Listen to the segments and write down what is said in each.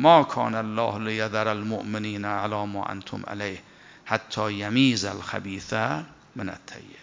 ما کان الله لیذر المؤمنین علی ما انتم علیه حتی یمیز الخبیث من الطیب.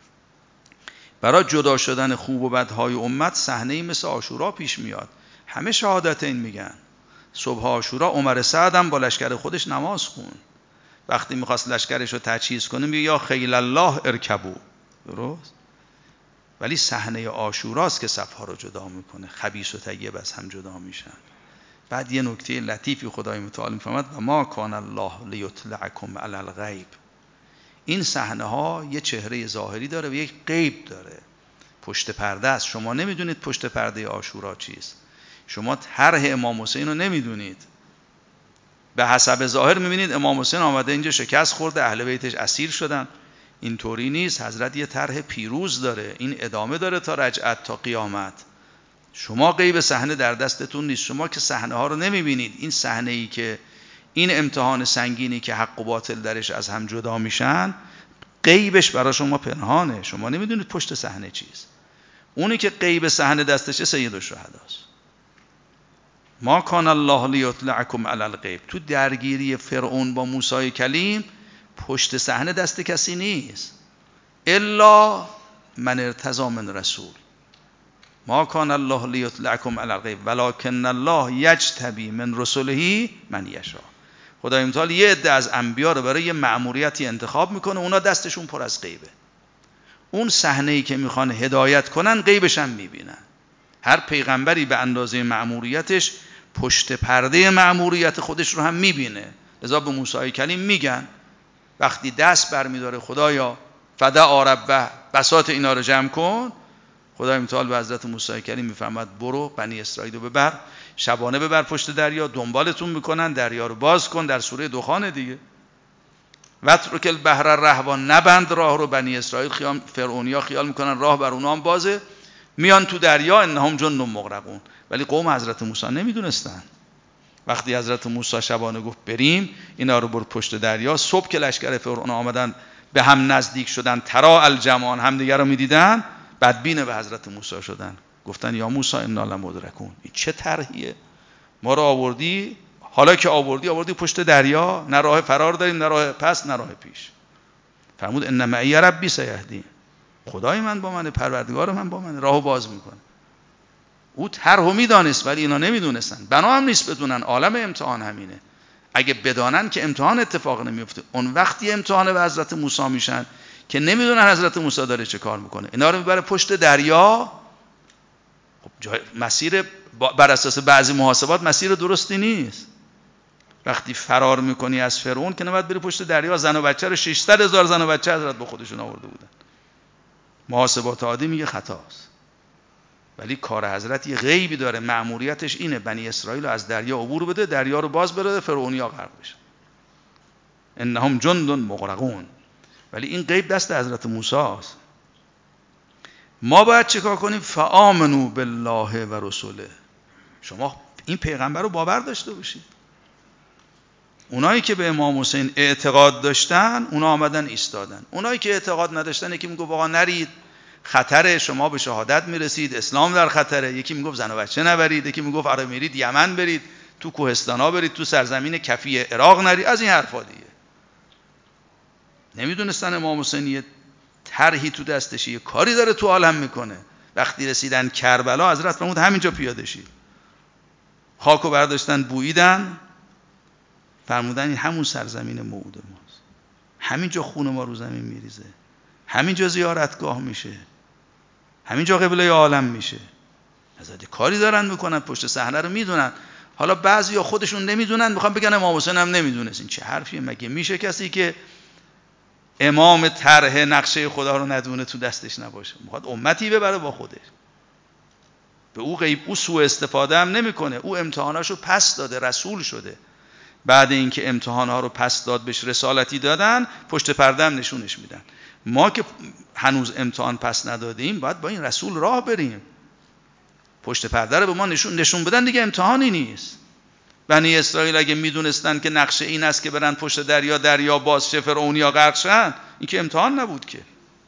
برای جدا شدن خوب و بدهای امت صحنه‌ای مثل عاشورا پیش میاد. همه شهادتین میگن. صبح عاشورا عمر سعد هم با لشکر خودش نماز خون. وقتی میخواست لشکرش رو تجهیز کنه میگه یا خیل الله ارکبو. درست؟ ولی صحنه عاشوراست که صفها رو جدا میکنه. خبیث و طیب از هم جدا میشن. بعد یه نکته لطیفی خدای متعال میفرماد و ما کان الله لیطلعکم علی الغیب. این صحنه ها یه چهره ظاهری داره و یک غیب داره. پشت پرده است. شما نمیدونید پشت پرده عاشورا چیست. شما طرح امام حسین رو نمیدونید. به حسب ظاهر میبینید امام حسین آمده اینجا شکست خورده، اهل بیتش اسیر شدن. اینطوری نیست. حضرت یه طرح پیروز داره. این ادامه داره تا رجعت، تا قیامت. شما غیب صحنه در دستتون نیست. شما که صحنه ها رو نمیبینید. این صحنه ای که این امتحان سنگینی که حق و باطل درش از هم جدا میشن، غیبش برای شما پنهانه. شما نمیدونید پشت صحنه چیست. اونی که غیب صحنه دستشه سید الشهداست. ما کان الله لیطلعکم علی الغیب. تو درگیری فرعون با موسی کلیم پشت صحنه دست کسی نیست الا من ارتضی من رسول. ما کان الله لیطلعکم علی الغیب ولکن الله یجتبی من رسله من یشاء. خدای متعال یه عده از انبیا رو برای یه مأموریتی انتخاب میکنه، اونا دستشون پر از غیبه. اون صحنه‌ای که میخوان هدایت کنن غیبش هم میبینن. هر پیغمبری به اندازه مأموریتش پشت پرده مأموریت خودش رو هم میبینه. لذا به موسی کلیم میگن وقتی دست برمیداره خدایا فدع ربه بساط اینا رو جمع کن، خدای متعال به حضرت موسی کلیم میفرماد برو بنی اسرائیل رو ببر، شبانه ببر پشت دریا، دنبالتون میکنن، دریا رو باز کن. در سوره دخان دیگه وترک البحر رهوا، نبند راه رو. بنی اسرائیل فرعونیا خیال میکنن راه بر اونها هم بازه، میان تو دریا انهم جند مغرقون. ولی قوم حضرت موسی نمیدونستن. وقتی حضرت موسی شبانه گفت بریم اینا رو برد پشت دریا، صبح که لشکر فرعون آمدن به هم نزدیک شدن، ترا الجمعان، همدیگه رو میدیدن، بدبین به حضرت موسی شدن. گفتن یا موسی انا لمدرکون. این چه طرحیه؟ ما رو آوردی، حالا که آوردی پشت دریا، نه راه فرار داریم، نه راه پس، نه راه پیش. فرمود ان معی ربی سیهدین. خدای من با من، پروردگار من با من، راهو باز میکنه. او طرحو میدانست ولی اینا نمیدونستن. بنا هم نیست بدونن. عالم امتحان همینه. اگه بدانن که امتحان اتفاق نمیفته. اون وقتی امتحان به حضرت موسی میشن که نمیدونن حضرت موسی داره چه کار میکنه. اینا رو میبره پشت دریا. خب مسیر بر اساس بعضی محاسبات مسیر درستی نیست. وقتی فرار میکنی از فرعون که نباید بری پشت دریا. زن و بچه رو 600,000 زن و بچه حضرت با خودشون آورده بودن. محاسبات عادی میگه خطاست. ولی کار حضرت یه غیبی داره. مأموریتش اینه بنی اسرائیل رو از دریا عبور بده، دریا رو باز بره، فرعونیا غرق بشن. انهم جند مغرقون. ولی این غیب دست حضرت موسی است. ما باید چیکار کنیم؟ فآمنوا بالله و رسوله. شما این پیغمبر رو باور داشته باشید. اونایی که به امام حسین اعتقاد داشتن اونا آمدن ایستادن. اونایی که اعتقاد نداشتن، یکی میگه واقعا نرید، خطره، شما به شهادت میرسید، اسلام در خطره. یکی میگفت زن و بچه نبرید، یکی میگفت آره میرید یمن برید، تو کوهستانا برید، تو سرزمین کفی عراق نرید. از این حرفا دیگه. نمیدونستن امام حسین یه طرحی تو دستشه، یه کاری داره تو عالم میکنه. وقتی رسیدن کربلا حضرت فرمود همینجا پیاده شید. خاکو برداشتن بوییدن، فرمودن این همون سرزمین موعود ماست. همینجا خون ما رو زمین میریزه. همینجا زیارتگاه میشه. همینجا قبله عالم میشه. حضرت کاری دارن میکنن، پشت صحنه رو میدونن. حالا بعضیا خودشون نمیدونن، میخوان بگن امام حسین هم نمیدونست. این چه حرفیه؟ مگه میشه کسی که امام طرح نقشه خدا رو ندونه تو دستش نباشه؟ میخواد امتی ببره با خودش. به او غیب، او سوء استفاده هم نمیکنه. او امتحاناشو پس داده، رسول شده. بعد اینکه امتحانها رو پس داد، بهش رسالتی دادن، پشت پرده هم نشونش میدن. ما که هنوز امتحان پس ندادیم باید با این رسول راه بریم. پشت پرده رو به ما نشون بدن دیگه امتحانی نیست. بنی اسرائیل اگه میدونستن که نقشه این است که برن پشت دریا باز شه، فرعونیا غرق شن، این که امتحان نبود که.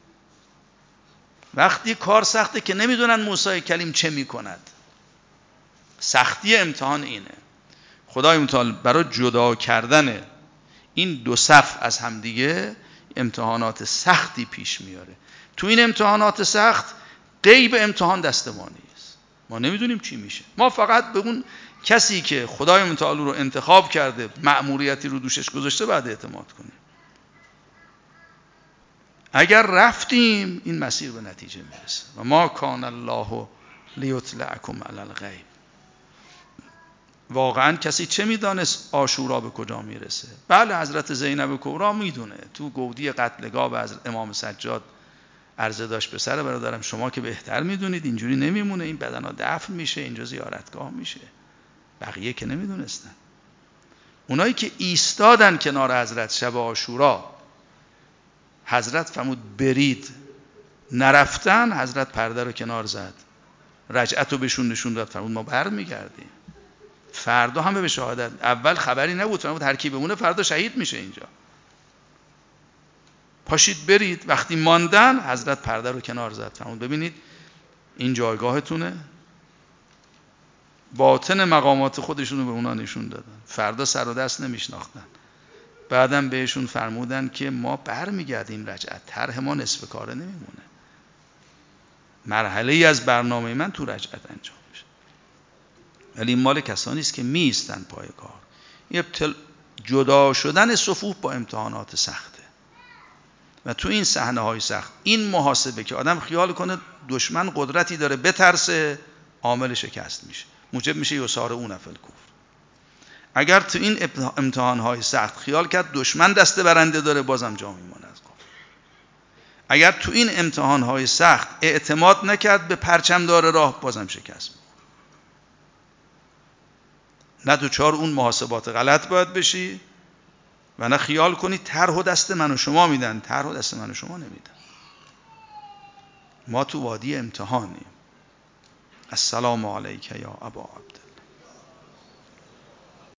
وقتی کار سخته که نمیدونن موسی کلیم چه میکند. سختی امتحان اینه. خدای متعال برای جدا کردن این دو صف از همدیگه امتحانات سختی پیش میاره. تو این امتحانات سخت غیب امتحان دست ما نیست، ما نمیدونیم چی میشه. ما فقط به اون کسی که خدای متعال رو انتخاب کرده، مأموریتی رو دوشش گذاشته، بعد اعتماد کنیم. اگر رفتیم این مسیر به نتیجه میرسه. و ما کان الله لیطلعکم علی الغیب. واقعا کسی چه میدانست عاشورا به کجا میرسه؟ بله حضرت زینب کبرا میدونه. تو گودی قتلگاه به حضرت امام سجاد عرضه داشت پسر برادرم شما که بهتر میدونید اینجوری نمیمونه، این بدنها دفن میشه، اینجا زیارتگاه میشه. بقیه که نمیدونستن. اونایی که ایستادن کنار حضرت شب عاشورا، حضرت فرمود برید، نرفتن، حضرت پرده رو کنار زد، رجعت رو بهشون نشون داد، فرمود ما برمیگردیم. فردا همه به شهادت. اول خبری نبود، فرمود هر کی بمونه فردا شهید میشه اینجا. پاشید برید. وقتی ماندن حضرت پرده رو کنار زد، فرمود ببینید این جایگاهتونه. باطن مقامات خودشون رو به اونا نشون دادن. فردا سر و دست نمیشناختن. بعدم بهشون فرمودن که ما برمیگردیم رجعت، طرح ما نصف کاره نمیمونه. مرحله ای از برنامه من تو رجعت انجام میشه. ولی این مال کسانی است که میستن پای کار. جدا شدن صفوف با امتحانات سخته. و تو این صحنه های سخت، این محاسبه که آدم خیال کنه دشمن قدرتی داره بترسه، عامل شکست میشه، موجب میشه یسارعون فی الکفر. اگر تو این امتحان های سخت خیال کرد دشمن دست برنده داره، بازم جا میمونه از کفر. اگر تو این امتحان های سخت اعتماد نکرد به پرچم دار راه، بازم شکست میخوره. نه دوچار اون محاسبات غلط باید بشی و نه خیال کنی طرح و دست من و شما میدن، طرح و دست من و شما نمیدن. ما تو وادی امتحانیم. السلام علیک یا ابا عبد